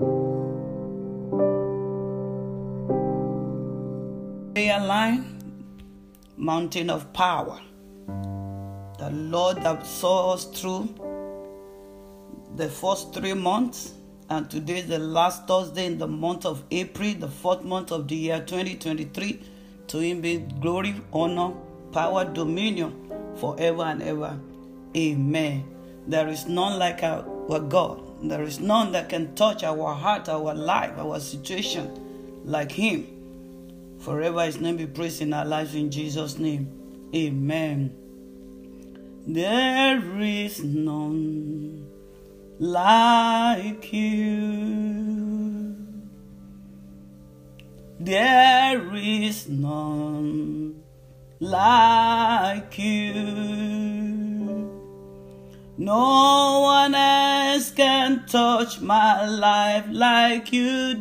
Prayer line, mountain of power. The Lord that saw us through the first 3 months, and today is the last Thursday in the month of April, the 4th month of the year 2023. To Him be glory, honor, power, dominion forever and ever. Amen. There is none like our God. There is none that can touch our heart, our life, our situation like Him. Forever His name be praised in our lives in Jesus' name. Amen. There is none like you. There is none like you. No one else can touch my life like you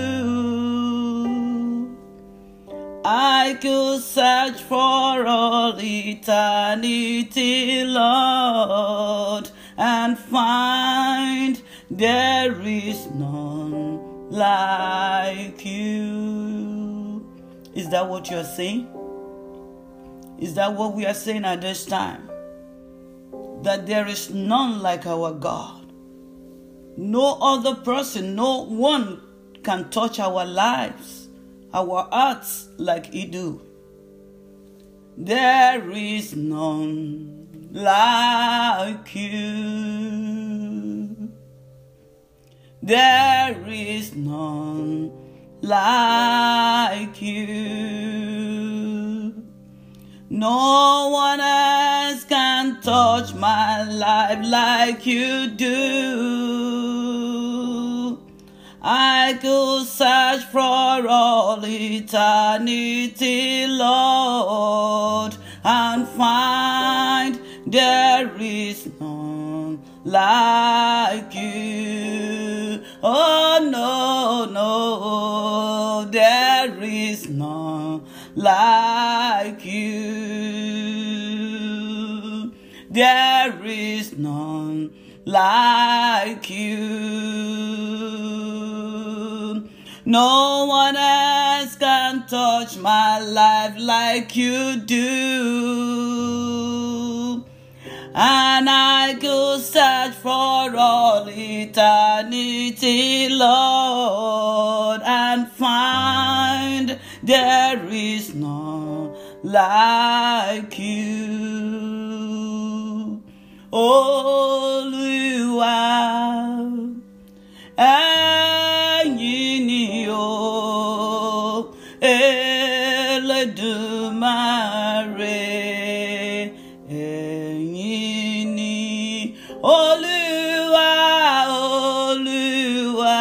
do. I could search for all eternity, Lord, and find there is none like you. Is that what you're saying? Is that what we are saying at this time? That there is none like our God. No other person, no one can touch our lives, our hearts like He do. There is none like you. There is none like you. No one else can touch my life like you do. I could search for all eternity, Lord, and find there is none like you. Oh, no, no, there is none like you. There is none like you. No one else can touch my life like you do. And I could search for all eternity, Lord, and find there is none like you. Olúwa, ẹ̀yin ni o, Elédùmarè, ẹ̀yin ni Olúwa, Olúwa,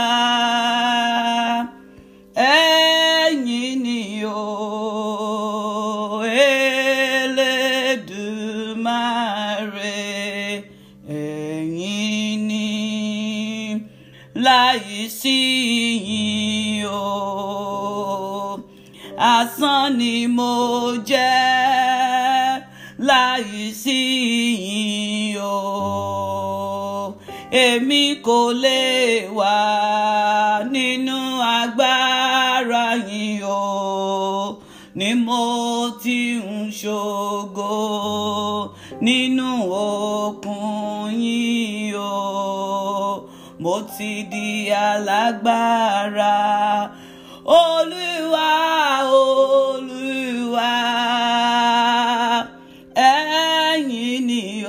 ẹ̀yin ni o, Elédùmarè, ẹ̀yin ni. Láìsí yín o, asán ni mo jẹ́. Láìsí yín o, èmi kò lè wà nínú agbára yín o, ni mo ti ń ṣògo nínú òkun yín o. Mo ti di alágbára. Olúwa, Olúwa, ẹ̀yin ni o,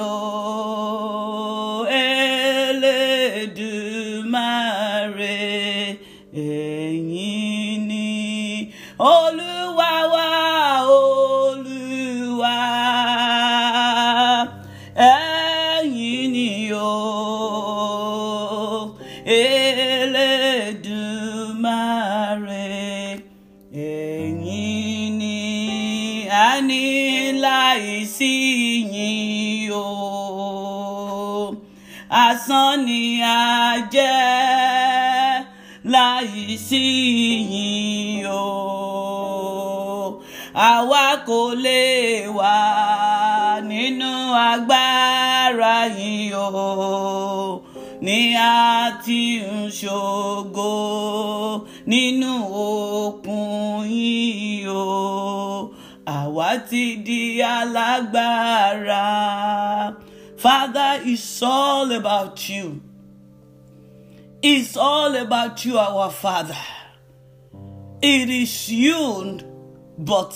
Elédùmarè, ẹ̀yin ni Olúwa wa, Olúwa, ẹ̀yin ni o, Elédùmarè, ẹ̀yin ni. Àní láìsí yín o, asán ni a jẹ́. Láìsí yín o, àwa kò lè wà nínú agbára yín o, ní a ti ń ṣògo nínú òkun yìí o, àwa ti di alágbára. Father, it's all about you. It's all about you, our Father. It is you, but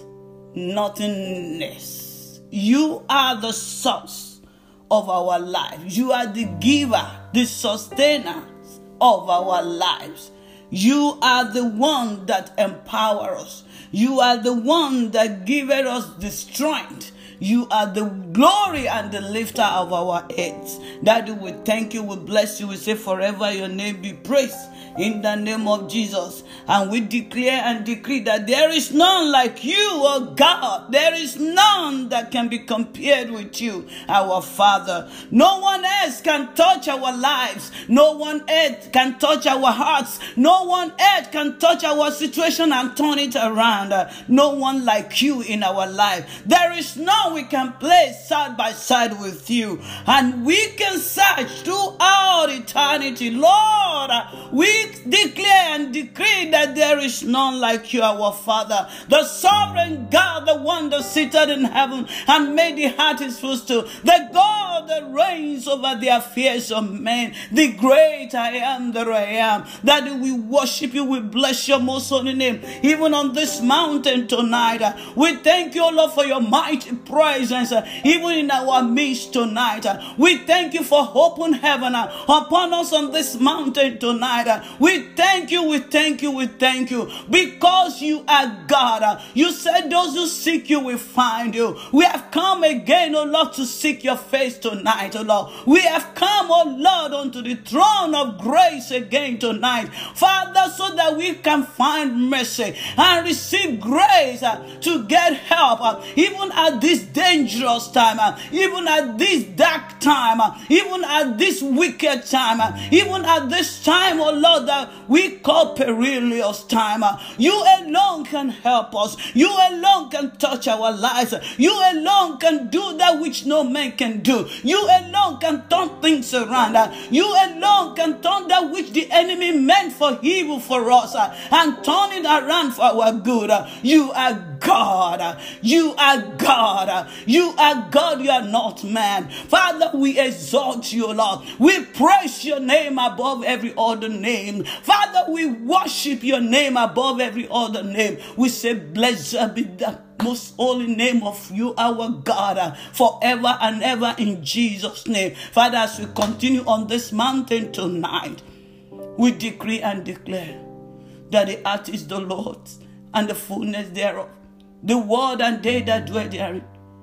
nothing less. You are the source of our lives. You are the giver, the sustainer of our lives. You are the one that empowers us. You are the one that giveth us the strength. You are the glory and the lifter of our heads. Daddy, we thank you, we bless you, we say forever your name be praised in the name of Jesus. And we declare and decree that there is none like you, oh God. There is none that can be compared with you, our Father. No one else can touch our lives. No one else can touch our hearts. No one else can touch our situation and turn it around. No one like you in our life. There is none we can place side by side with you. And we can search throughout eternity. Lord, we declare and decree that there is none like you, our Father, the sovereign God, the one that sitteth in heaven and made the heart his footstool, the God that reigns over the affairs of men, the great I am that I am. That we worship you, we bless your most holy name, even on this mountain tonight. We thank you, Lord, for your mighty presence, even in our midst tonight. We thank you for open heaven upon us on this mountain tonight. We thank you, we thank you, we thank you, because you are God. You said those who seek you will find you. We have come again, oh Lord, to seek your face tonight, oh Lord. We have come, oh Lord, unto the throne of grace again tonight, Father, so that we can find mercy and receive grace to get help, even at this dangerous time, even at this dark time, even at this wicked time, even at this time, oh Lord, that we call perilous time. You alone can help us. You alone can touch our lives. You alone can do that which no man can do. You alone can turn things around. You alone can turn that which the enemy meant for evil for us and turn it around for our good. You are God. You are God. You are God. You are not man. Father, we exalt you, Lord. We praise your name above every other name. Father, we worship your name above every other name. We say, blessed be the most holy name of you, our God, forever and ever, in Jesus' name. Father, as we continue on this mountain tonight, we decree and declare that the earth is the Lord's and the fullness thereof, the world and they that dwell therein.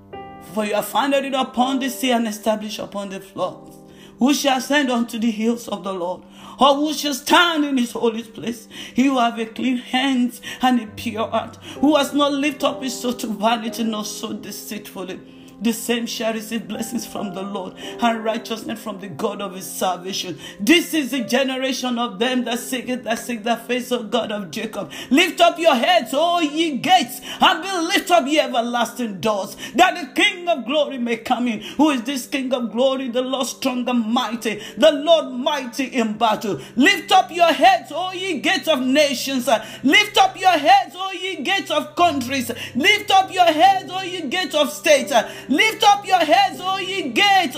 For you have founded it upon the sea and established upon the floods. Who shall ascend unto the hills of the Lord? Or who shall stand in his holy place? He who have a clean hands and a pure heart, who has not lifted up his soul to vanity, nor so deceitfully. The same shall receive blessings from the Lord and righteousness from the God of his salvation. This is the generation of them that seek the face of God of Jacob. Lift up your heads, O ye gates, and be lift up ye everlasting doors, that the King of glory may come in. Who is this King of glory? The Lord strong and mighty, the Lord mighty in battle. Lift up your heads, O ye gates of nations. Lift up your heads, O ye gates of countries. Lift up your heads, O ye gates of states. Lift up your heads, O ye gates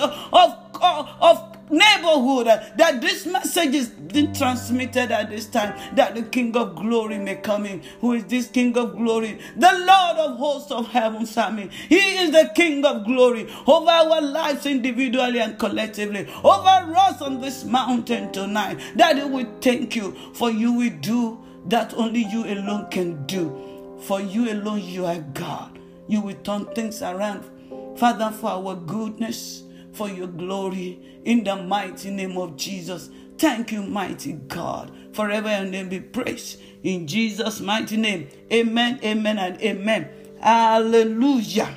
of neighborhood, that this message is being transmitted at this time, that the King of glory may come in. Who is this King of glory? The Lord of hosts of heaven's army. He is the King of glory over our lives individually and collectively, over us on this mountain tonight. Daddy, we thank you, for you will do that only you alone can do. For you alone, you are God. You will turn things around, Father, for our goodness, for your glory, in the mighty name of Jesus. Thank you, mighty God. Forever your name be praised. In Jesus' mighty name. Amen, amen, and amen. Hallelujah.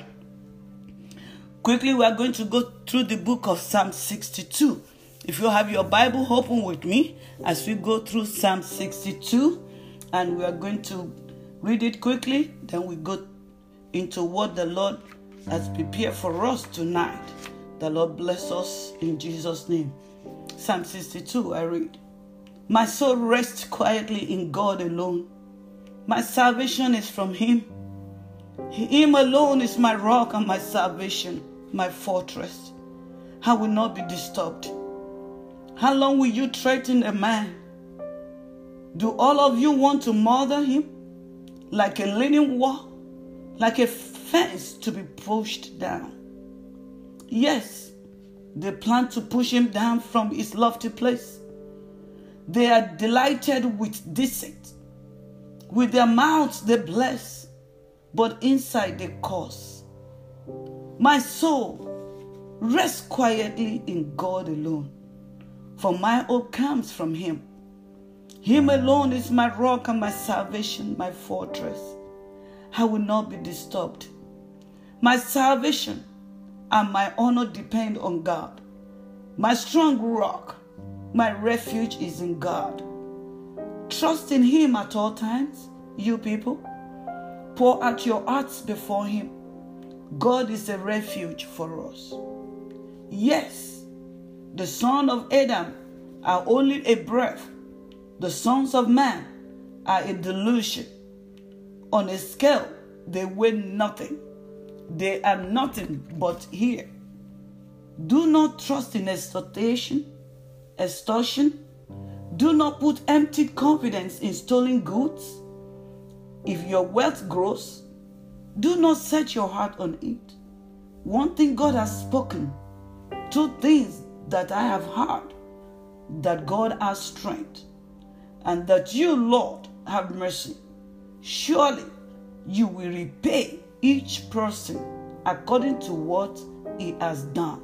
Quickly, we are going to go through the book of Psalm 62. If you have your Bible, open with me as we go through Psalm 62. And we are going to read it quickly. Then we go into what the Lord has prepared for us tonight. The Lord bless us in Jesus' name. Psalm 62, I read, "My soul rests quietly in God alone. My salvation is from him. Him alone is my rock and my salvation, my fortress. I will not be disturbed." How long will you threaten a man? Do all of you want to murder him? Like a leaning wall, like a fence to be pushed down. Yes, they plan to push him down from his lofty place. They are delighted with deceit. With their mouths they bless, but inside they curse. My soul rests quietly in God alone, for my hope comes from him. Him alone is my rock and my salvation, my fortress. I will not be disturbed. My salvation and my honor depend on God. My strong rock, my refuge is in God. Trust in him at all times, you people. Pour out your hearts before him. God is a refuge for us. Yes, the sons of Adam are only a breath. The sons of man are a delusion. On a scale, they weigh nothing. They are nothing but here. Do not trust in extortion. Do not put empty confidence in stolen goods. If your wealth grows, do not set your heart on it. One thing God has spoken, two things that I have heard, that God has strength, and that you, Lord, have mercy. Surely you will repay each person according to what he has done.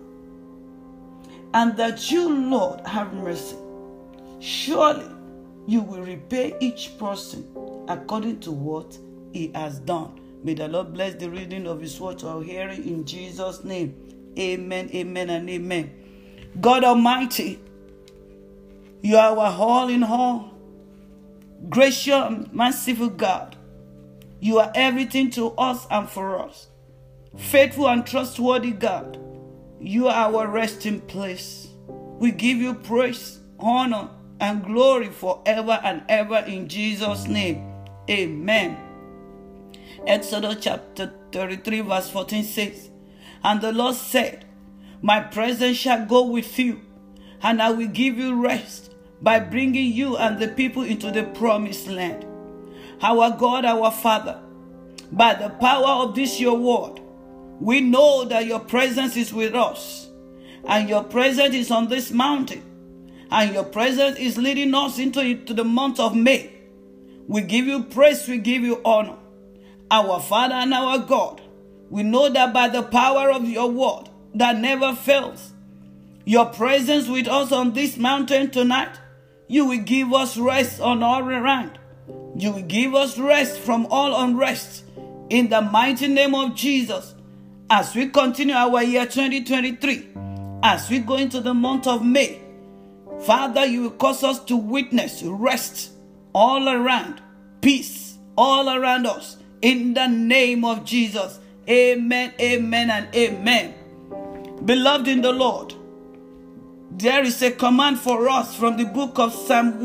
And that you, Lord, have mercy. Surely you will repay each person according to what he has done. May the Lord bless the reading of his word to our hearing in Jesus' name. Amen, amen, and amen. God Almighty, you are our all in all. Gracious and merciful God, you are everything to us and for us. Faithful and trustworthy God, you are our resting place. We give you praise, honor, and glory forever and ever in Jesus' name. Amen. Exodus chapter 33 verse 14 says, "And the Lord said, My presence shall go with you, and I will give you rest by bringing you and the people into the promised land." Our God, our Father, by the power of this your word, we know that your presence is with us, and your presence is on this mountain, and your presence is leading us into the month of May. We give you praise, we give you honor. Our Father and our God, we know that by the power of your word that never fails, your presence with us on this mountain tonight, you will give us rest on all around. You will give us rest from all unrest in the mighty name of Jesus. As we continue our year 2023, as we go into the month of May, Father, you will cause us to witness rest all around, peace all around us, in the name of Jesus. Amen, amen, and amen. Beloved in the Lord, there is a command for us from the book of Psalm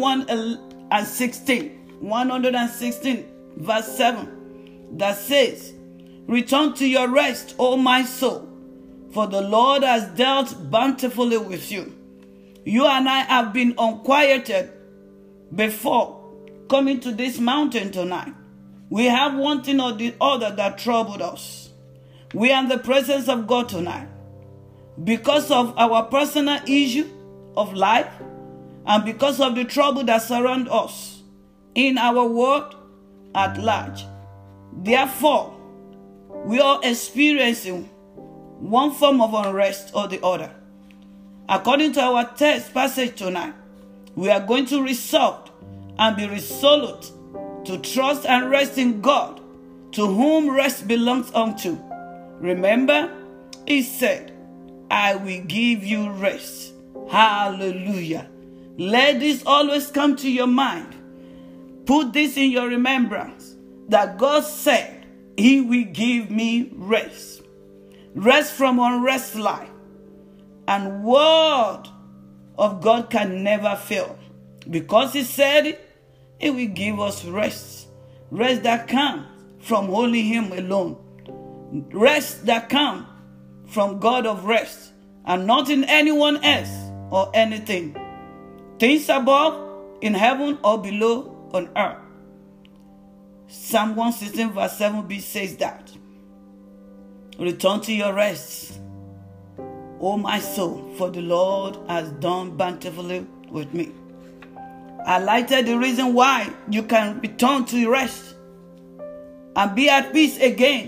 116, verse 7, that says, "Return to your rest, O my soul, for the Lord has dealt bountifully with you." You and I have been unquieted before coming to this mountain tonight. We have one thing or the other that troubled us. We are in the presence of God tonight because of our personal issue of life and because of the trouble that surrounds us in our world at large. Therefore, we are experiencing one form of unrest or the other. According to our text passage tonight, we are going to resolve and be resolute to trust and rest in God, to whom rest belongs unto. Remember, he said, "I will give you rest." Hallelujah. Let this always come to your mind. Put this in your remembrance, that God said he will give me rest. Rest from unrest life. And word of God can never fail. Because he said it, he will give us rest. Rest that comes from only him alone. Rest that comes from God of rest and not in anyone else or anything. Things above, in heaven or below on earth. Psalm 116 verse 7b says that. Return to your rest, O my soul, for the Lord has done bountifully with me. I highlighted the reason why you can return to rest and be at peace again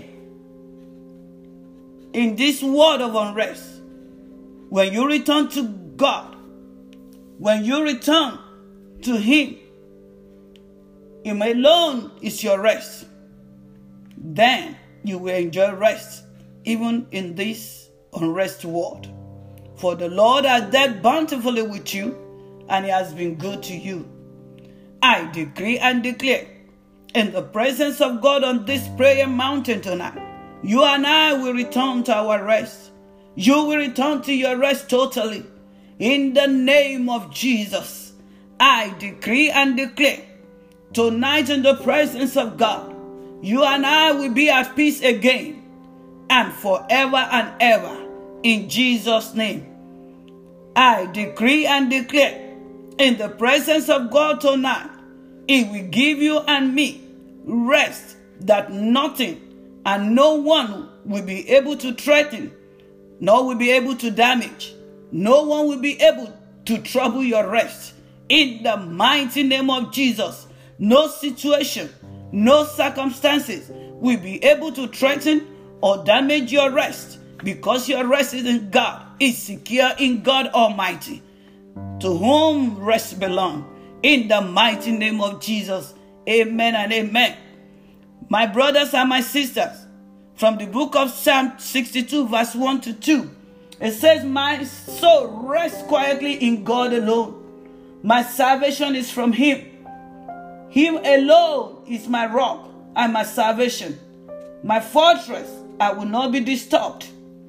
in this world of unrest. When you return to God, when you return to him, him alone is your rest. Then you will enjoy rest even in this unrest world. For the Lord has dealt bountifully with you, and he has been good to you. I decree and declare in the presence of God on this prayer mountain tonight, you and I will return to our rest. You will return to your rest totally. In the name of Jesus, I decree and declare tonight in the presence of God, you and I will be at peace again and forever and ever. In Jesus' name, I decree and declare in the presence of God tonight, he will give you and me rest that nothing and no one will be able to threaten, nor will be able to damage. No one will be able to trouble your rest. In the mighty name of Jesus, no situation, no circumstances will be able to threaten or damage your rest, because your rest is in God, is secure in God Almighty, to whom rest belongs. In the mighty name of Jesus, amen and amen. My brothers and my sisters, from the book of Psalm 62 verse 1 to 2, it says, my soul rests quietly in God alone. My salvation is from him. Him alone is my rock and my salvation. My fortress, I will not be disturbed.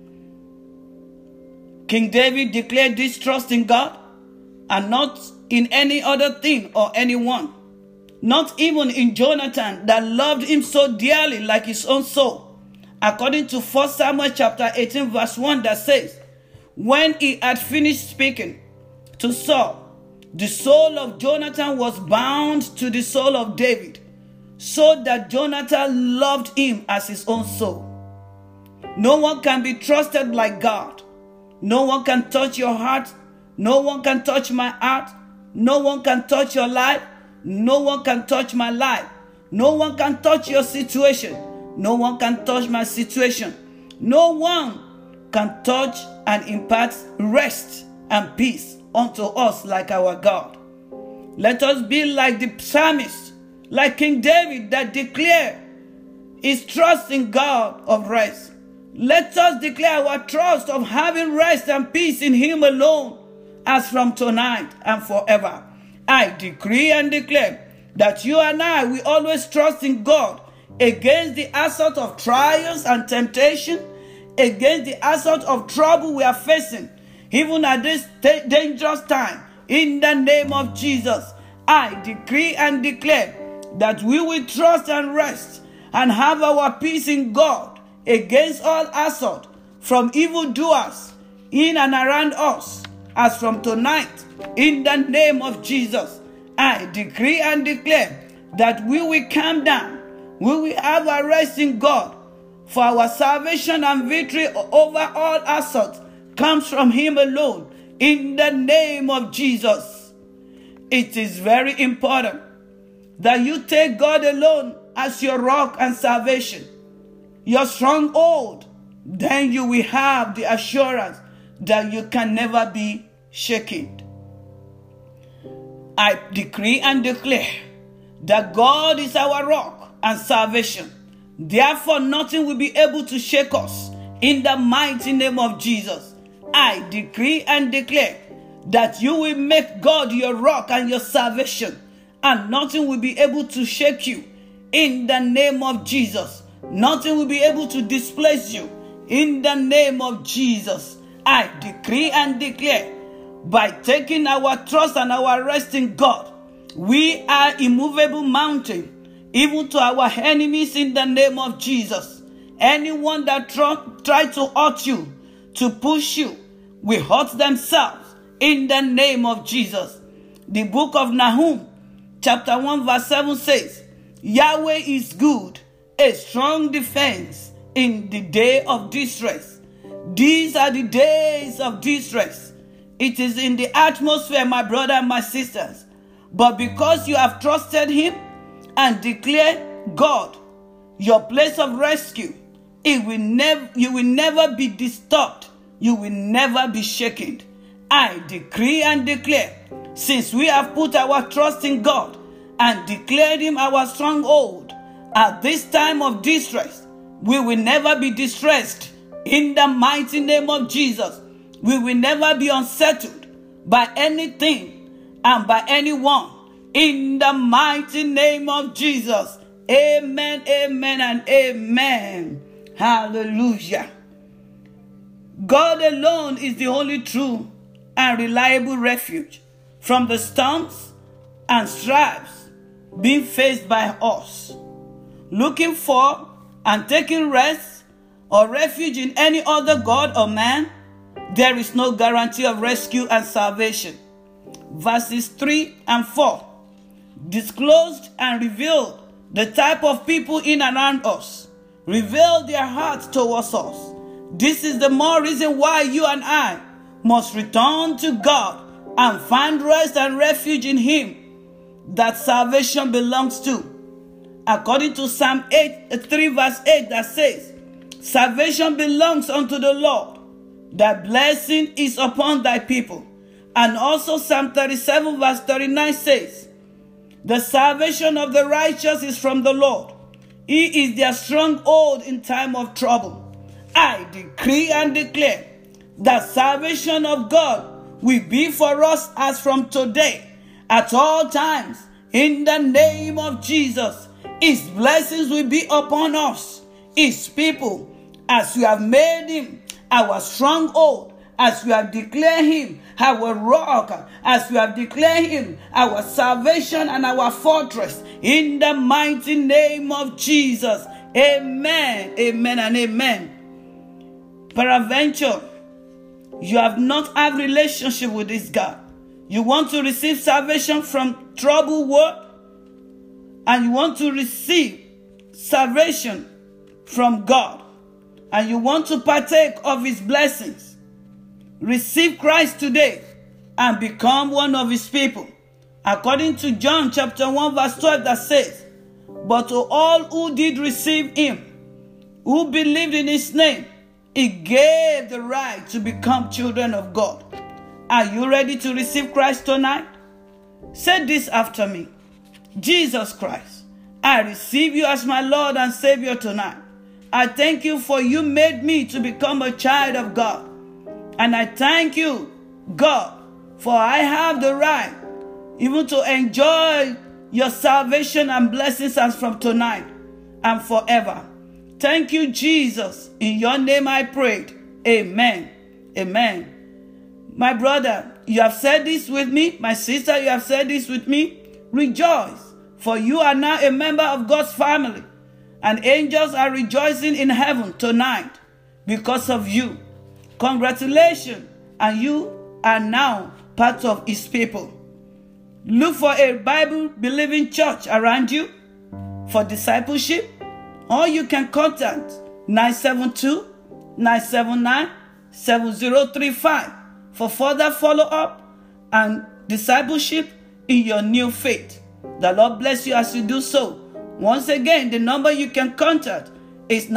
King David declared this trust in God and not in any other thing or anyone. Not even in Jonathan, that loved him so dearly like his own soul. According to 1 Samuel chapter 18 verse 1 that says, when he had finished speaking to Saul, the soul of Jonathan was bound to the soul of David, so that Jonathan loved him as his own soul. No one can be trusted like God. No one can touch your heart. No one can touch my heart. No one can touch your life. No one can touch my life. No one can touch your situation. No one can touch my situation. No one can touch and impart rest and peace unto us like our God. Let us be like the psalmist, like King David, that declare his trust in God of rest. Let us declare our trust of having rest and peace in him alone, as from tonight and forever. I decree and declare that you and I will always trust in God against the assault of trials and temptation, against the assault of trouble we are facing, even at this dangerous time. In the name of Jesus, I decree and declare that we will trust and rest and have our peace in God against all assault from evildoers in and around us, as from tonight. In the name of Jesus, I decree and declare that we will calm down. We will have a rest in God, for our salvation and victory over all assault comes from him alone. In the name of Jesus, it is very important that you take God alone as your rock and salvation, your stronghold. Then you will have the assurance that you can never be shaken. I decree and declare that God is our rock and salvation. Therefore, nothing will be able to shake us. In the mighty name of Jesus, I decree and declare that you will make God your rock and your salvation, and nothing will be able to shake you. In the name of Jesus, nothing will be able to displace you. In the name of Jesus, I decree and declare By taking our trust and our rest in God, we are immovable mountain, even to our enemies in the name of Jesus. Anyone that try to hurt you, to push you, will hurt themselves in the name of Jesus. The book of Nahum, chapter 1, verse 7 says, Yahweh is good, a strong defense in the day of distress. These are the days of distress. It is in the atmosphere, my brother and my sisters. But because you have trusted him and declared God your place of rescue, you will never be disturbed. You will never be shaken. I decree and declare, since we have put our trust in God and declared him our stronghold, at this time of distress, we will never be distressed. In the mighty name of Jesus, we will never be unsettled by anything and by anyone. In the mighty name of Jesus. Amen, amen, and amen. Hallelujah. God alone is the only true and reliable refuge from the storms and strifes being faced by us. Looking for and taking rest or refuge in any other god or man, there is no guarantee of rescue and salvation. Verses 3 and 4 disclosed and revealed the type of people in and around us, revealed their hearts towards us. This is the more reason why you and I must return to God and find rest and refuge in him that salvation belongs to. According to Psalm 3 verse 8 that says, salvation belongs unto the Lord. Thy blessing is upon thy people. And also Psalm 37 verse 39 says, the salvation of the righteous is from the Lord. He is their stronghold in time of trouble. I decree and declare that salvation of God will be for us as from today, at all times, in the name of Jesus. His blessings will be upon us, his people, as we have made him our stronghold, as we have declared him our rock, as we have declared him our salvation and our fortress, in the mighty name of Jesus. Amen, amen, and amen. Peradventure, you have not had relationship with this God. You want to receive salvation from troubled world, and you want to receive salvation from God, and you want to partake of his blessings. Receive Christ today and become one of his people. According to John chapter 1 verse 12 that says, but to all who did receive him, who believed in his name, he gave the right to become children of God. Are you ready to receive Christ tonight? Say this after me. Jesus Christ, I receive you as my Lord and Savior tonight. I thank you for you made me to become a child of God. And I thank you, God, for I have the right even to enjoy your salvation and blessings as from tonight and forever. Thank you, Jesus. In your name I prayed. Amen. Amen. My brother, you have said this with me. My sister, you have said this with me. Rejoice, for you are now a member of God's family. And angels are rejoicing in heaven tonight because of you. Congratulations, and you are now part of his people. Look for a Bible-believing church around you for discipleship, or you can contact 972-979-7035 for further follow-up and discipleship in your new faith. The Lord bless you as you do so. Once again, the number you can contact is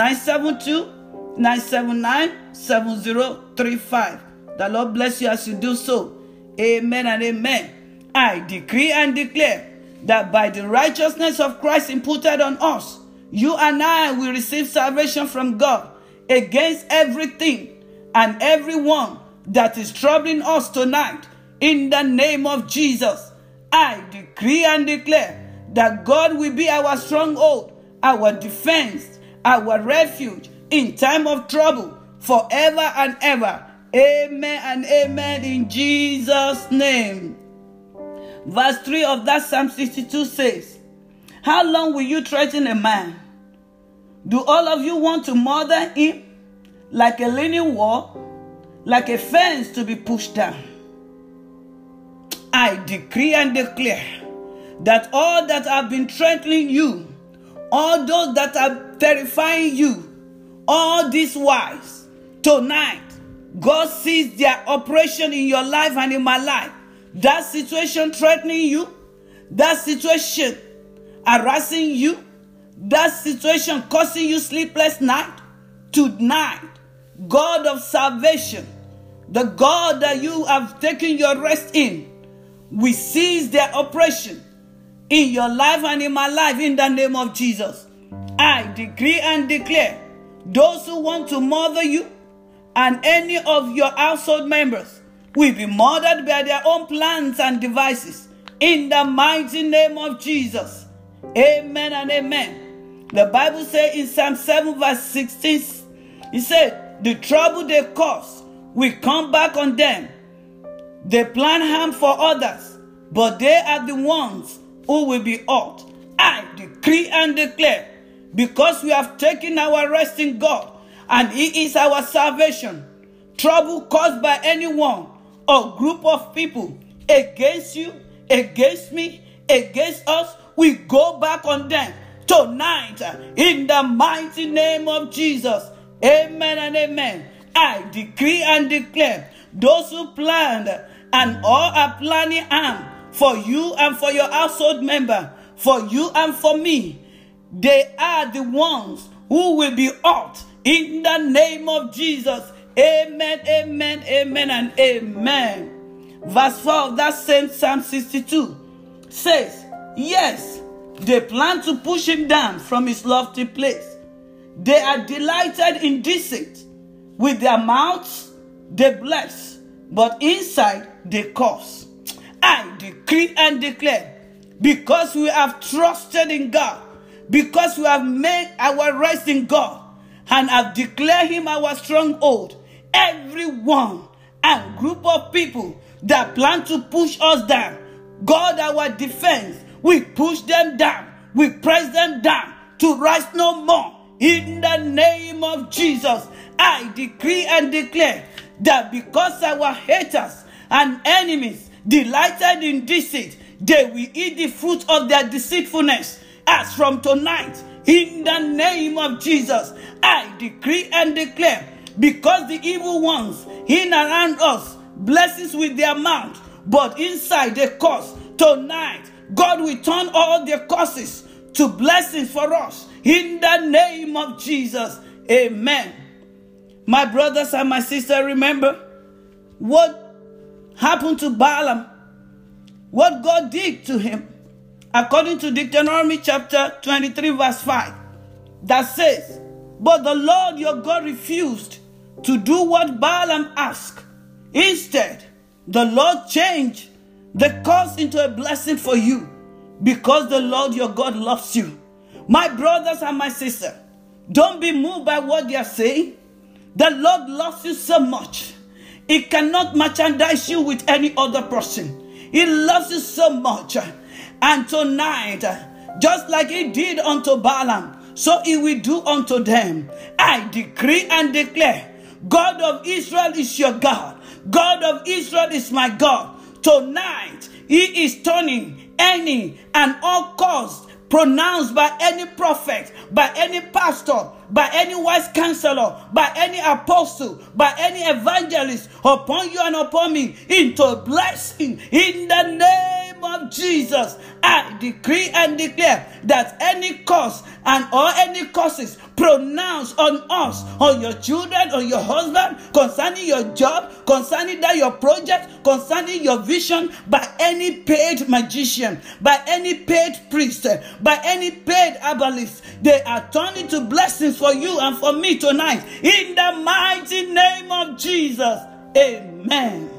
972-979-7035. The Lord bless you as you do so. Amen and amen. I decree and declare that by the righteousness of Christ imputed on us, you and I will receive salvation from God against everything and everyone that is troubling us tonight. In the name of Jesus, I decree and declare that God will be our stronghold, our defense, our refuge in time of trouble, forever and ever. Amen and amen in Jesus' name. Verse 3 of that Psalm 62 says, how long will you threaten a man? Do all of you want to murder him like a leaning wall, like a fence to be pushed down? I decree and declare that all that have been threatening you, all those that are terrifying you, all these wise, tonight, God sees their operation in your life and in my life. That situation threatening you, that situation harassing you, that situation causing you sleepless night, tonight, God of salvation, the God that you have taken your rest in, we seize their operation in your life and in my life in the name of Jesus. I decree and declare, those who want to murder you and any of your household members will be murdered by their own plans and devices in the mighty name of Jesus. Amen and amen. The Bible says in Psalm 7 verse 16, it said, the trouble they cause will come back on them. They plan harm for others, but they are the ones who will be hurt. I decree and declare, because we have taken our rest in God, and He is our salvation, trouble caused by anyone or group of people against you, against me, against us, we go back on them tonight in the mighty name of Jesus. Amen and amen. I decree and declare, those who planned and all are planning harm for you and for your household member, for you and for me, they are the ones who will be hurt in the name of Jesus. Amen, amen, amen, and amen. Verse 4 of that same Psalm 62 says, yes, they plan to push him down from his lofty place. They are delighted in deceit. With their mouths they bless, but inside they curse. I decree and declare, because we have trusted in God, because we have made our rest in God, and have declared Him our stronghold, everyone and group of people that plan to push us down, God our defense, we push them down, we press them down to rise no more. In the name of Jesus, I decree and declare that because our haters and enemies delighted in deceit, they will eat the fruit of their deceitfulness. As from tonight, in the name of Jesus, I decree and declare, because the evil ones in and around us blessings with their mouth, but inside they curse, tonight God will turn all their curses to blessings for us in the name of Jesus. Amen. My brothers and my sisters, remember what happened to Balaam, what God did to him, according to Deuteronomy chapter 23 verse 5, that says, but the Lord your God refused to do what Balaam asked. Instead, the Lord changed the curse into a blessing for you, because the Lord your God loves you. My brothers and my sisters, don't be moved by what they are saying. The Lord loves you so much. He cannot merchandise you with any other person. He loves you so much. And tonight, just like He did unto Balaam, so He will do unto them. I decree and declare, God of Israel is your God. God of Israel is my God. Tonight, He is turning any and all cause pronounced by any prophet, by any pastor, by any wise counselor, by any apostle, by any evangelist upon you and upon me into a blessing in the name of Jesus. I decree and declare that any curse and or any curses pronounced on us, on your children, on your husband, concerning your job, concerning that your project, concerning your vision, by any paid magician, by any paid priest, by any paid herbalist, they are turning to blessings for you and for me tonight in the mighty name of Jesus. Amen.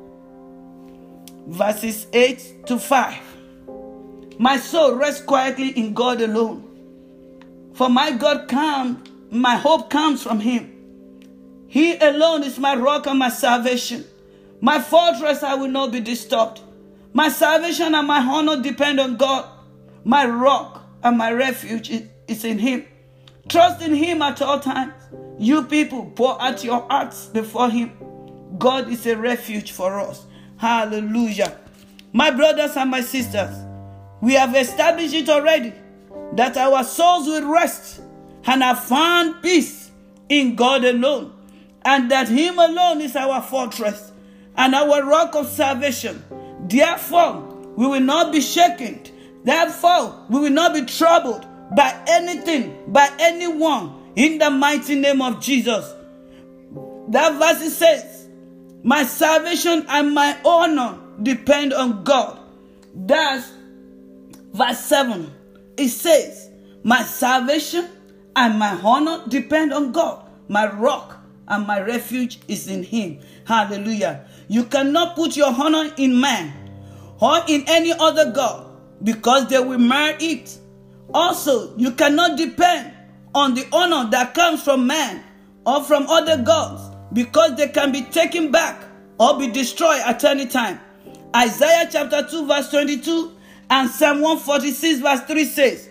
Verses 8 to 5. My soul rests quietly in God alone, for my God comes, my hope comes from Him. He alone is my rock and my salvation. My fortress, I will not be disturbed. My salvation and my honor depend on God. My rock and my refuge is in him. Trust in him at all times. You people, pour out your hearts before him. God is a refuge for us. Hallelujah. My brothers and my sisters, we have established it already that our souls will rest and have found peace in God alone, and that him alone is our fortress and our rock of salvation. Therefore, we will not be shaken. Therefore, we will not be troubled by anything, by anyone, in the mighty name of Jesus. That verse says, my salvation and my honor depend on God. That's verse 7. It says, my salvation and my honor depend on God. My rock and my refuge is in him. Hallelujah. You cannot put your honor in man or in any other god, because they will mar it. Also, you cannot depend on the honor that comes from man or from other gods, because they can be taken back or be destroyed at any time. Isaiah chapter 2 verse 22 and Psalm 146 verse 3 says,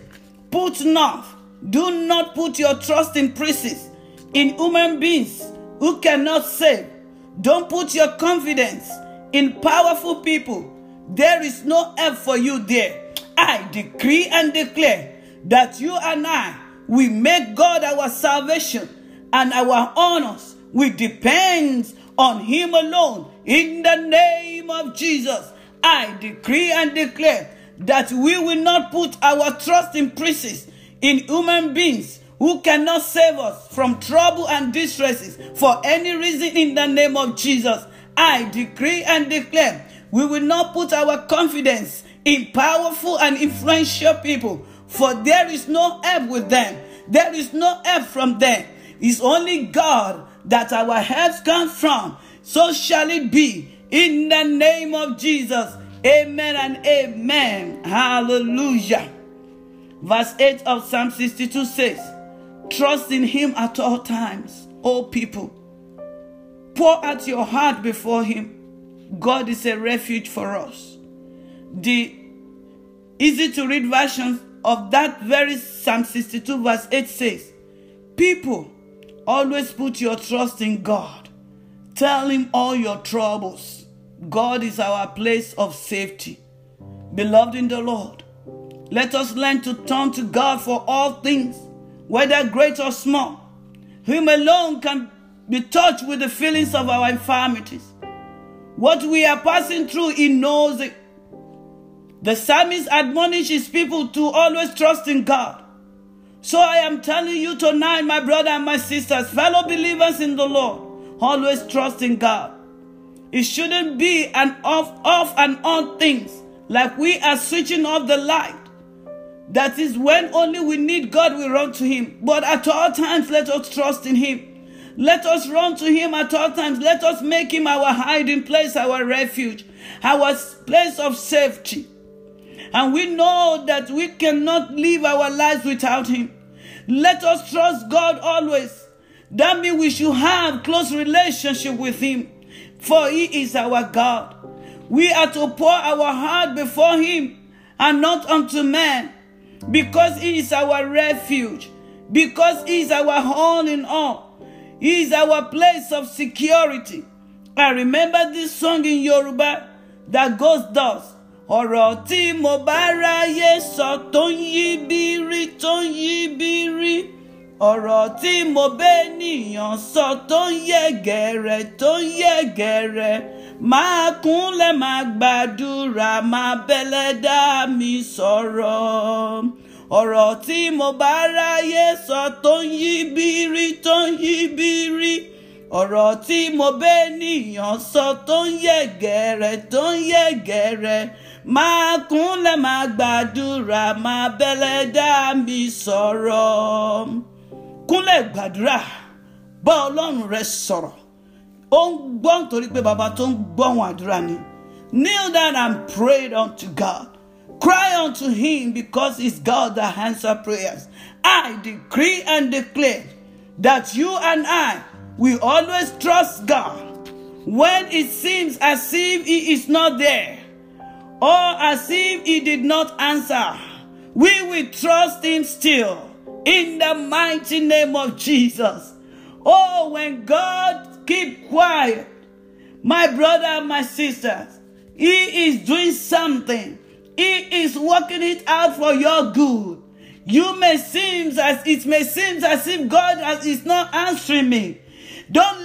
do not put your trust in princes, in human beings who cannot save. Don't put your confidence in powerful people. There is no help for you there. I decree and declare that you and I, we make God our salvation, and our honors will depend on him alone. In the name of Jesus, I decree and declare that we will not put our trust in princes, in human beings who cannot save us from trouble and distresses for any reason. In the name of Jesus, I decree and declare we will not put our confidence in powerful and influential people, for there is no help with them. There is no help from them. It's only God that our help comes from. So shall it be in the name of Jesus. Amen and amen. Hallelujah. Verse 8 of Psalm 62 says, trust in him at all times, O people. Pour out your heart before him. God is a refuge for us. The easy to read version of that very Psalm 62 verse 8 says, people, always put your trust in God. Tell him all your troubles. God is our place of safety. Beloved in the Lord, let us learn to turn to God for all things, whether great or small. Him alone can be touched with the feelings of our infirmities. What we are passing through, he knows it. The psalmist admonishes people to always trust in God. So I am telling you tonight, my brother and my sisters, fellow believers in the Lord, always trust in God. It shouldn't be an off and on things, like we are switching off the light. That is when only we need God, we run to him. But at all times, let us trust in him. Let us run to him at all times. Let us make him our hiding place, our refuge, our place of safety. And we know that we cannot live our lives without him. Let us trust God always. That means we should have close relationship with him, for he is our God. We are to pour our heart before him and not unto man, because he is our refuge, because he is our all in all. He is our place of security. I remember this song in Yoruba that goes thus. Ọ̀rọ̀ tí mo bá ráyé sọ tó ń yí bírí tó ń yí bírí. Ọ̀rọ̀ tí mo bẹ́nìyàn sọ tó ń yẹ gẹ̀rẹ̀ tó ń yẹ gẹ̀rẹ̀. Máa kúnlẹ̀ máa gbàdúrà máa bẹ́lẹ́dá mi sọ̀rọ̀. Ọ̀rọ̀ tí mo bá ráyé sọ tó ń yí bírí tó ń yí bírí. Ọ̀rọ̀ tí mo bẹ́nìyàn sọ tó ń yẹ gẹ̀rẹ̀ tó ń yẹ gẹ̀rẹ̀. Máa kúnlẹ̀ máa gbàdúrà máa bẹ́lẹ́dá mi sọ̀rọ̀. Kúnlẹ̀ gbàdúrà, bá Ọlọ́run rẹ sọ̀rọ̀. Ó ń gbọ́ nítorí pé bàbá tó ń gbọ́hùn àdúrà ni. Kneel down and pray unto God. Cry unto him, because it's God that answers prayers. I decree and declare that you and I, we always trust God when it seems as if He is not there, or as if He did not answer. We will trust Him still in the mighty name of Jesus. Oh, when God keep quiet, my brother and my sisters, He is doing something. He is working it out for your good. It may seem as if God is not answering me. Don't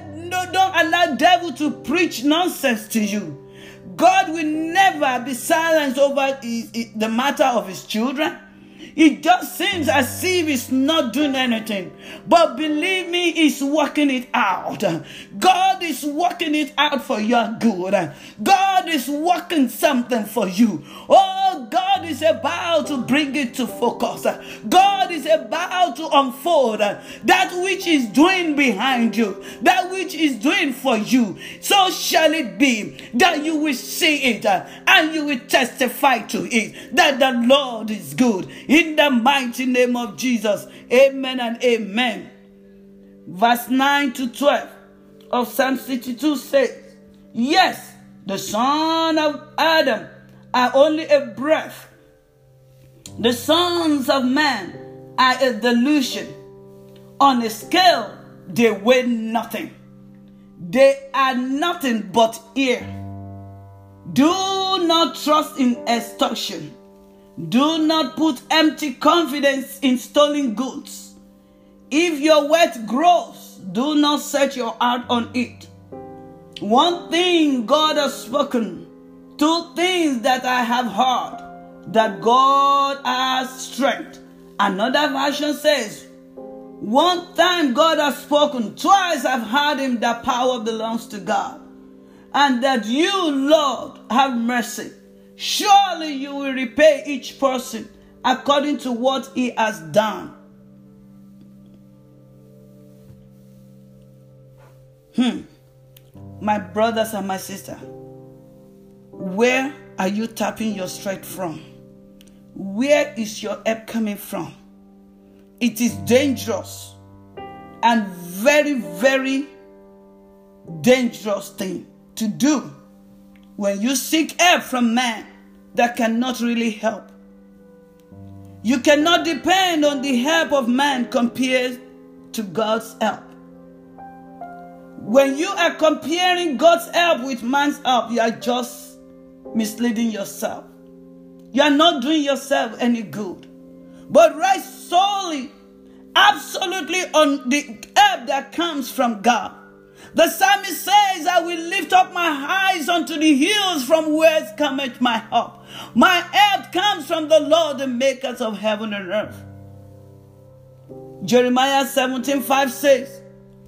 allow devil to preach nonsense to you. God will never be silenced over the matter of His children. It just seems as if He's not doing anything. But believe me, He's working it out. God is working it out for your good. God is working something for you. Oh, God is about to bring it to focus. God is about to unfold that which He's doing behind you, that which He's doing for you. So shall it be that you will see it and you will testify to it that the Lord is good. In the mighty name of Jesus. Amen and amen. Verse 9 to 12 of Psalm 62 says, yes, the sons of Adam are only a breath. The sons of man are a delusion. On a scale, they weigh nothing. They are nothing but air. Do not trust in extortion. Do not put empty confidence in stolen goods. If your wealth grows, do not set your heart on it. One thing God has spoken, two things that I have heard, that God has strength. Another version says, one time God has spoken, twice I've heard Him, that power belongs to God. And that you, Lord, have mercy. Surely you will repay each person according to what he has done. My brothers and my sisters, where are you tapping your strength from? Where is your help coming from? It is dangerous and very, very dangerous thing to do when you seek help from man that cannot really help. You cannot depend on the help of man compared to God's help. When you are comparing God's help with man's help, you are just misleading yourself. You are not doing yourself any good. But rest solely, absolutely on the help that comes from God. The psalmist says, I will lift up my eyes unto the hills, from whence cometh my help. My help comes from the Lord, the makers of heaven and earth. Jeremiah 17:5 says,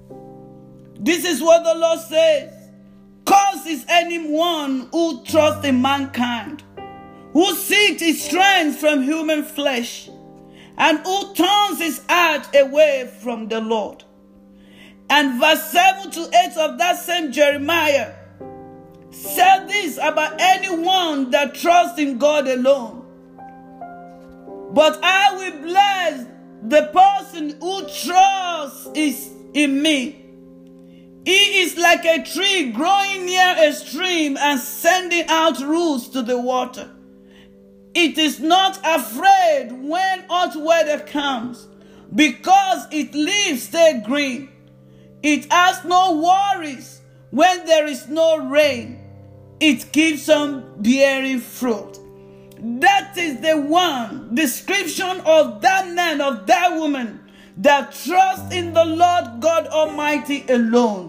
this is what the Lord says. Cursed is anyone who trusts in mankind, who seeks his strength from human flesh, and who turns his heart away from the Lord. And verse 7 to 8 of that same Jeremiah said this about anyone that trusts in God alone. But I will bless the person who trusts in me. He is like a tree growing near a stream and sending out roots to the water. It is not afraid when hot weather comes, because its leaves stay green. It has no worries when there is no rain. It keeps on bearing fruit. That is the one description of that man, of that woman that trusts in the Lord God Almighty alone.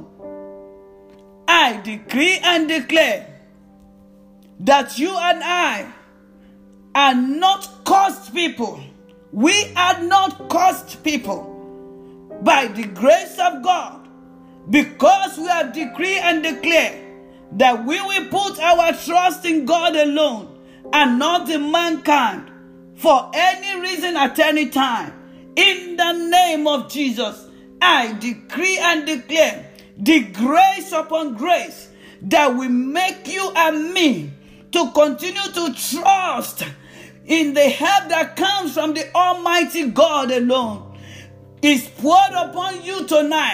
I decree and declare that you and I are not cursed people. We are not cursed people. By the grace of God, because we have decreed and declared that we will put our trust in God alone and not in mankind for any reason at any time. In the name of Jesus, I decree and declare the grace upon grace that will make you and me to continue to trust in the help that comes from the Almighty God alone is poured upon you tonight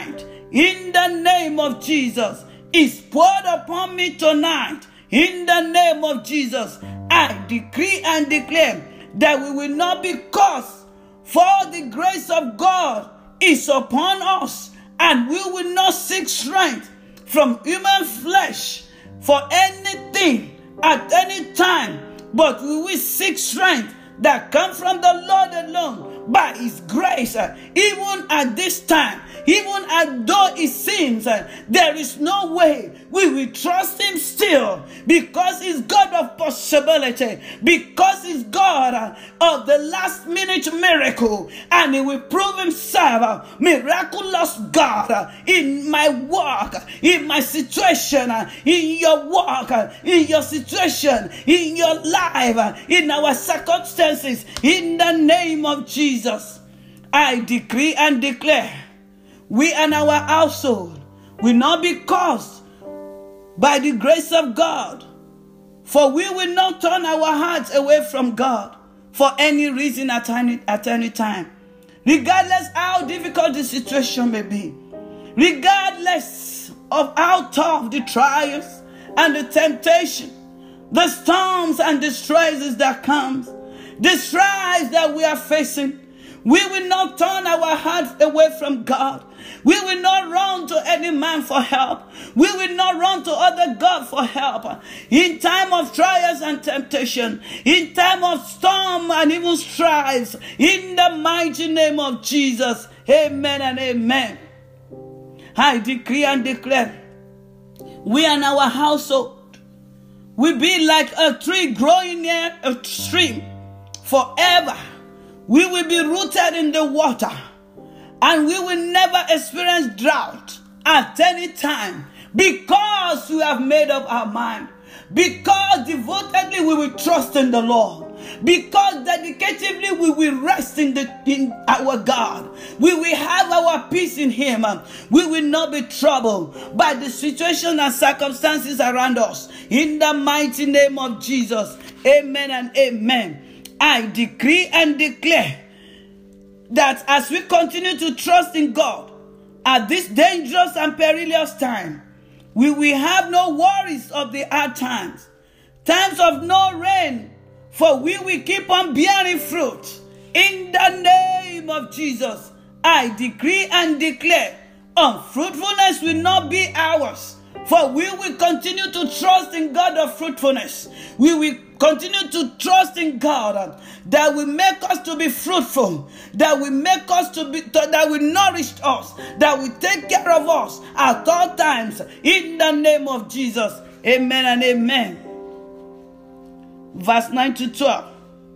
in the name of Jesus, is poured upon me tonight. In the name of Jesus, I decree and declare that we will not be cursed, for the grace of God is upon us, and we will not seek strength from human flesh for anything at any time, but we will seek strength that comes from the Lord alone by His grace. Even at this time, even as though it seems there is no way, we will trust Him still, because He's God of possibility, because He's God of the last minute miracle, and He will prove Himself miraculous God in my work, in my situation, in your work, in your situation, in your life, in our circumstances. In the name of Jesus, I decree and declare, we and our household will not be cursed by the grace of God, for we will not turn our hearts away from God for any reason at any time, regardless how difficult the situation may be, regardless of how tough the trials and the temptation, the storms and the stresses that comes, the strides that we are facing. We will not turn our hearts away from God. We will not run to any man for help. We will not run to other God for help. In time of trials and temptation, in time of storm and even strife, in the mighty name of Jesus, amen and amen. I decree and declare, we and our household will be like a tree growing near a stream forever. We will be rooted in the water, and we will never experience drought at any time, because we have made up our mind, because devotedly we will trust in the Lord, because dedicatively we will rest in our God. We will have our peace in Him. We will not be troubled by the situation and circumstances around us. In the mighty name of Jesus, amen and amen. I decree and declare that as we continue to trust in God at this dangerous and perilous time, we will have no worries of the hard times, times of no rain, for we will keep on bearing fruit. In the name of Jesus, I decree and declare, unfruitfulness will not be ours, for we will continue to trust in God of fruitfulness. We will continue to trust in God that will make us to be fruitful, that will make us that will nourish us, that will take care of us at all times. In the name of Jesus, amen and amen. Verse 9 to 12.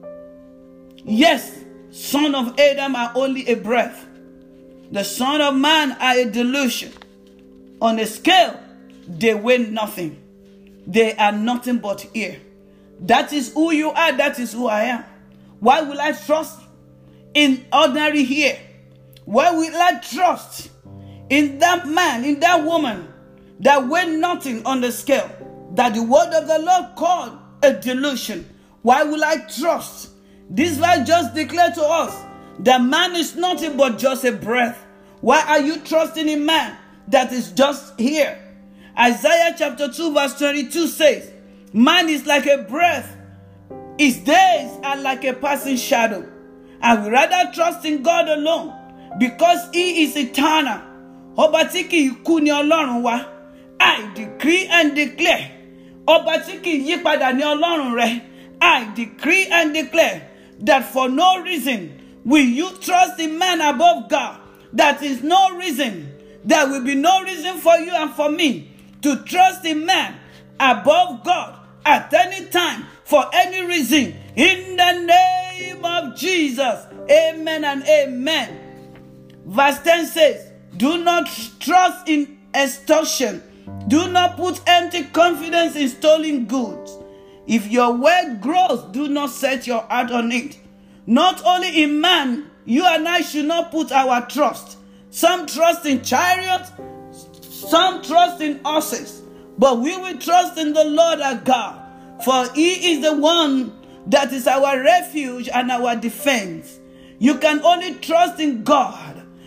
Yes, son of Adam are only a breath. The son of man are a delusion. On a scale, they weigh nothing. They are nothing but air. That is who you are. That is who I am. Why will I trust in ordinary hair? Why will I trust in that man, in that woman that weigh nothing on the scale, that the word of the Lord called a delusion? Why will I trust? This verse just declared to us that man is nothing but just a breath. Why are you trusting in man that is just here? Isaiah chapter 2 verse 22 says, man is like a breath. His days are like a passing shadow. I would rather trust in God alone, because He is eternal. Obatiki ikú ni Ọlọ́run wa. I decree and declare, Obatiki yipada ni Ọlọ́run rẹ. I decree and declare that for no reason will you trust in man above God. That is no reason. There will be no reason for you and for me to trust in man above God at any time, for any reason. In the name of Jesus, amen and amen. Verse 10 says, do not trust in extortion. Do not put empty confidence in stolen goods. If your word grows, do not set your heart on it. Not only in man, you and I should not put our trust. Some trust in chariots, some trust in horses, but we will trust in the Lord our God, for He is the one that is our refuge and our defense. You can only trust in God.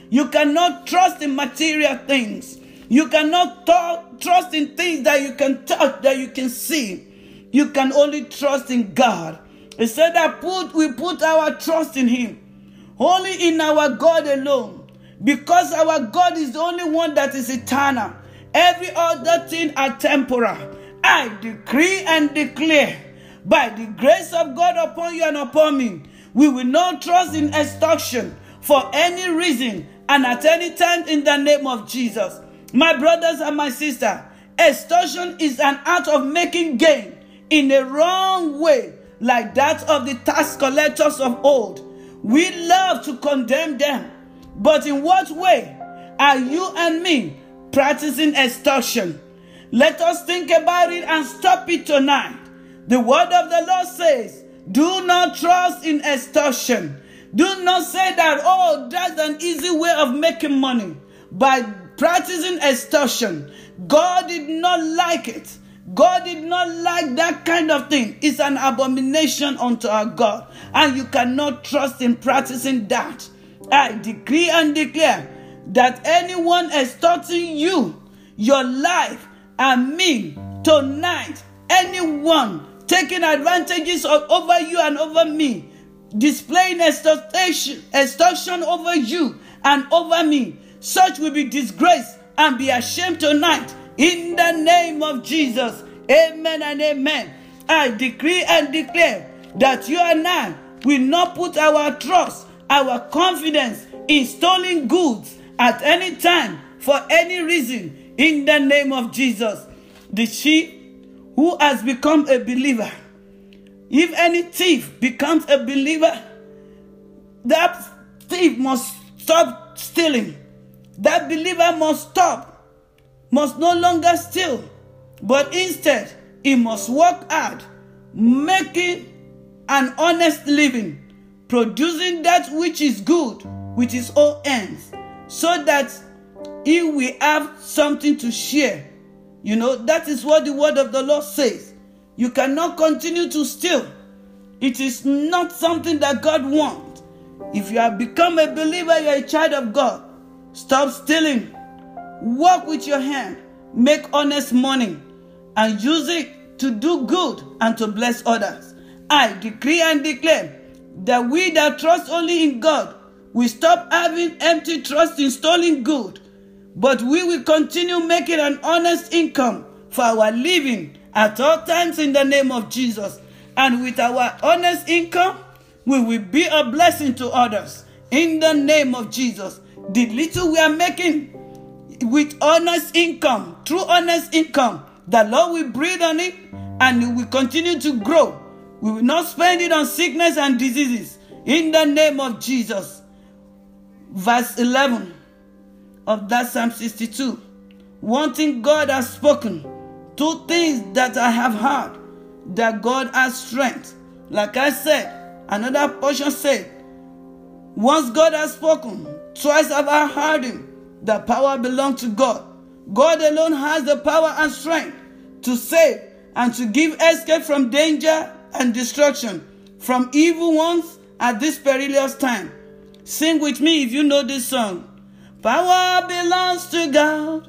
You cannot trust in material things. You cannot trust in things that you can touch, that you can see. You can only trust in God. It said that we put our trust in Him. Only in our God alone. Because our God is the only one that is eternal. Every other thing are temporal. I decree and declare, by the grace of God upon you and upon me, we will not trust in extortion for any reason and at any time in the name of Jesus. My brothers and my sisters, extortion is an art of making gain in a wrong way, like that of the tax collectors of old. We love to condemn them, but in what way are you and me practicing extortion? Let us think about it and stop it tonight. The word of the Lord says, do not trust in extortion. Do not say that, oh, that's an easy way of making money by practicing extortion. God did not like it. God did not like that kind of thing. It's an abomination unto our God. And you cannot trust in practicing that. I decree and declare that anyone extorting you, your life, and me tonight, anyone taking advantages over you and over me, displaying extortion over you and over me, such will be disgraced and be ashamed tonight in the name of Jesus. Amen and amen. I decree and declare that you and I will not put our trust, our confidence in stolen goods at any time for any reason in the name of Jesus. The thief who has become a believer, if any thief becomes a believer, that thief must stop stealing. That believer must stop, must no longer steal, but instead he must work hard, making an honest living, producing that which is good with his own hands, so that he will have something to share. You know, that is what the word of the Lord says. You cannot continue to steal. It is not something that God wants. If you have become a believer, you are a child of God. Stop stealing. Work with your hand. Make honest money and use it to do good and to bless others. I decree and declare that we that trust only in God will stop having empty trust in stolen good, but we will continue making an honest income for our living at all times in the name of Jesus. And with our honest income, we will be a blessing to others in the name of Jesus. The little we are making with honest income, through honest income, the Lord will breathe on it and it will continue to grow. We will not spend it on sickness and diseases in the name of Jesus. Verse 11 of that Psalm 62. One thing God has spoken, two things that I have heard, that God has strength. Like I said, another portion said, once God has spoken, twice have I heard him. The power belongs to God. God alone has the power and strength to save and to give escape from danger and destruction, from evil ones at this perilous time. Sing with me if you know this song. Power belongs to God.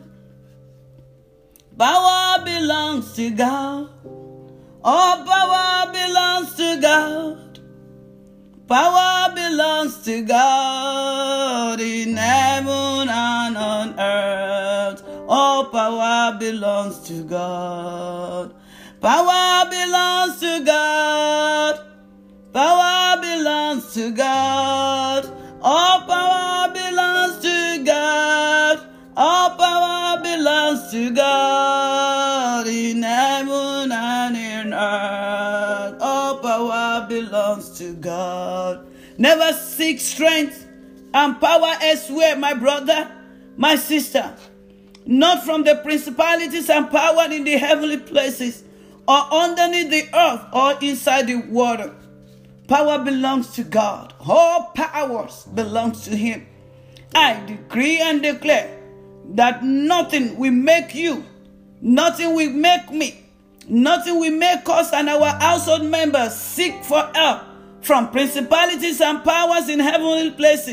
Power belongs to God. All power belongs to God. Power belongs to God in heaven and on earth. All power belongs to God. Power belongs to God. Power belongs to God. All power belongs to God. All power belongs to God in heaven and in earth. All power belongs to God. Never seek strength and power elsewhere, my brother, my sister. Not from the principalities and power in the heavenly places, or underneath the earth, or inside the water. Power belongs to God. All powers belongs to Him. I decree and declare that nothing will make you, nothing will make me, nothing will make us and our household members seek for help from principalities and powers in heavenly places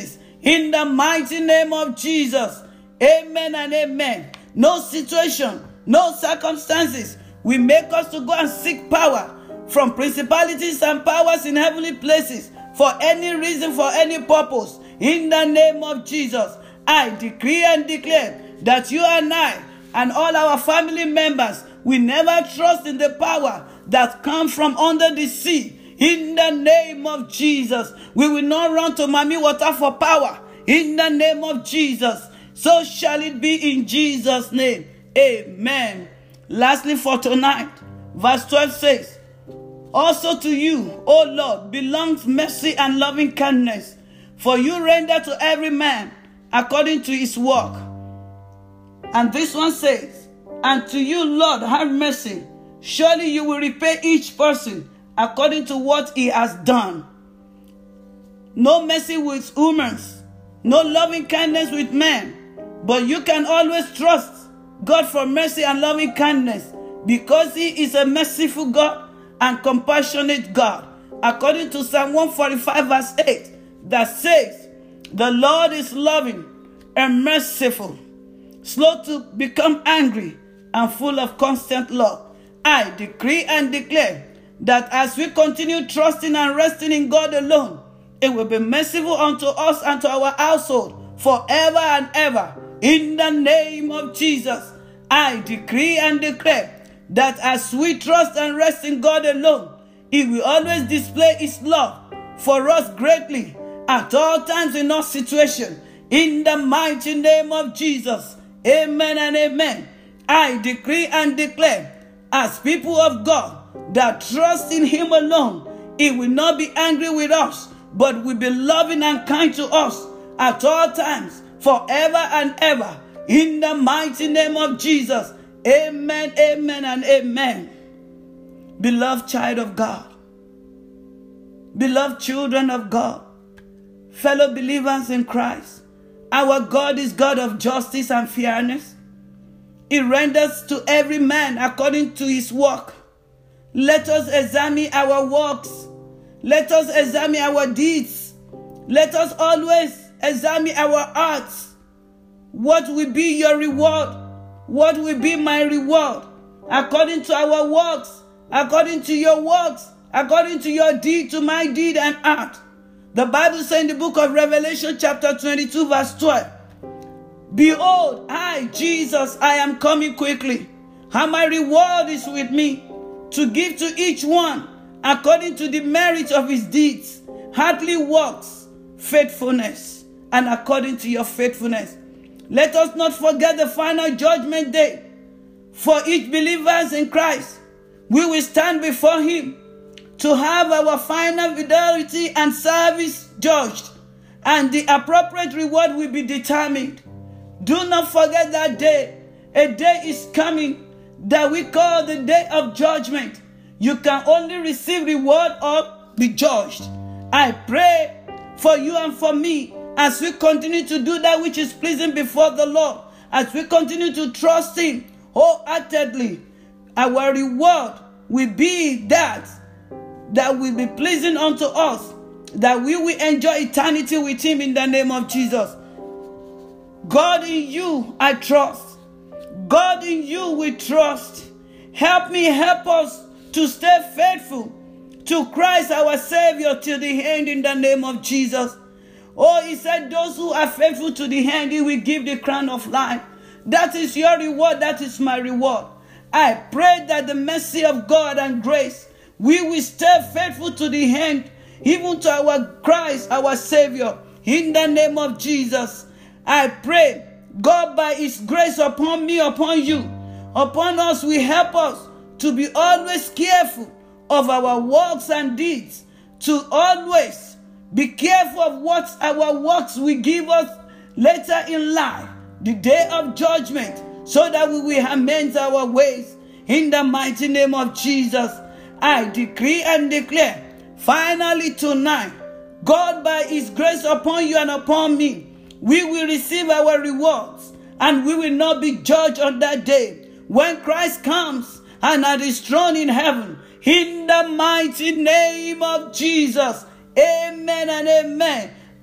In the mighty name of Jesus. Amen and amen. No situation, no circumstances will make us to go and seek power from principalities and powers in heavenly places for any reason, for any purpose. In the name of Jesus, I decree and declare that you and I and all our family members will never trust in the power that comes from under the sea. In the name of Jesus, we will not run to Mami Water for power. In the name of Jesus, so shall it be in Jesus' name. Amen. Lastly for tonight, verse 12 says, also to you, O Lord, belongs mercy and loving kindness, for you render to every man according to his work. And this one says, and to you, Lord, have mercy. Surely you will repay each person according to what he has done. No mercy with humans, no loving kindness with men, but you can always trust God for mercy and loving kindness because he is a merciful God and compassionate God. According to Psalm 145 verse 8, that says, the Lord is loving and merciful, slow to become angry, and full of constant love. I decree and declare that as we continue trusting and resting in God alone, it will be merciful unto us and to our household forever and ever. In the name of Jesus, I decree and declare that as we trust and rest in God alone, he will always display his love for us greatly at all times in all situations. In the mighty name of Jesus, amen and amen. I decree and declare, as people of God that trust in him alone, he will not be angry with us, but will be loving and kind to us at all times, forever and ever. In the mighty name of Jesus, amen, amen, and amen. Beloved child of God, beloved children of God, fellow believers in Christ, our God is God of justice and fairness. He renders to every man according to his work. Let us examine our works. Let us examine our deeds. Let us always examine our hearts. What will be your reward? What will be my reward? According to our works, according to your works, according to your deed, to my deed and heart. The Bible says in the book of Revelation chapter 22 verse 12, behold, I, Jesus, I am coming quickly, and my reward is with me, to give to each one according to the merit of his deeds, hardly works, faithfulness, and according to your faithfulness. Let us not forget the final judgment day. For each believers in Christ, we will stand before him to have our final fidelity and service judged, and the appropriate reward will be determined. Do not forget that day. A day is coming that we call the day of judgment. You can only receive reward or be judged. I pray for you and for me as we continue to do that which is pleasing before the Lord, as we continue to trust him wholeheartedly. Our reward will be that will be pleasing unto us, that we will enjoy eternity with him in the name of Jesus. God, in you I trust. God, in you we trust. Help me, help us to stay faithful to Christ our Savior till the end in the name of Jesus. Oh, he said those who are faithful to the end, he will give the crown of life. That is your reward, that is my reward. I pray that the mercy of God and grace, we will stay faithful to the end, even to our Christ, our Savior, in the name of Jesus. I pray, God, by his grace upon me, upon you, upon us, will help us to be always careful of our works and deeds, to always be careful of what our works will give us later in life, the day of judgment, so that we will amend our ways. In the mighty name of Jesus, I decree and declare, finally tonight, God, by his grace upon you and upon me, we will receive our rewards, and we will not be judged on that day when Christ comes and at his throne in heaven. In the mighty name of Jesus, amen and amen.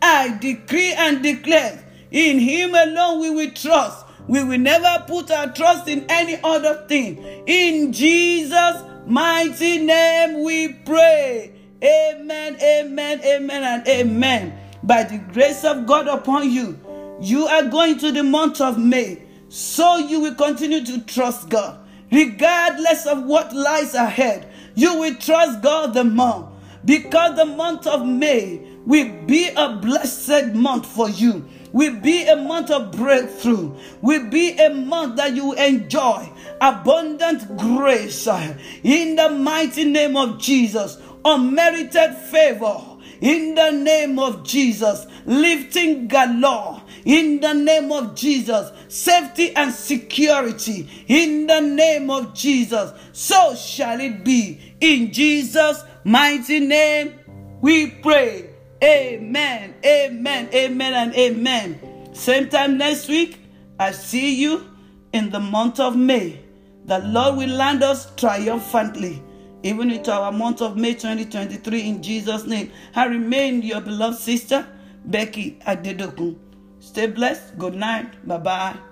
I decree and declare, in him alone we will trust. We will never put our trust in any other thing. In Jesus' mighty name we pray. Amen, amen, amen, and amen. By the grace of God upon you, you are going to the month of May. So you will continue to trust God. Regardless of what lies ahead, you will trust God the more. Because the month of May will be a blessed month for you. Will be a month of breakthrough. Will be a month that you enjoy abundant grace. In the mighty name of Jesus. Unmerited favor. In the name of Jesus. Lifting galore. In the name of Jesus. Safety and security. In the name of Jesus. So shall it be. In Jesus' mighty name we pray. Amen, amen, amen, and amen. Same time next week, I see you in the month of May. The Lord will land us triumphantly, even into our month of May 2023, in Jesus' name. I remain your beloved sister, Becky Adedoku. Stay blessed. Good night. Bye-bye.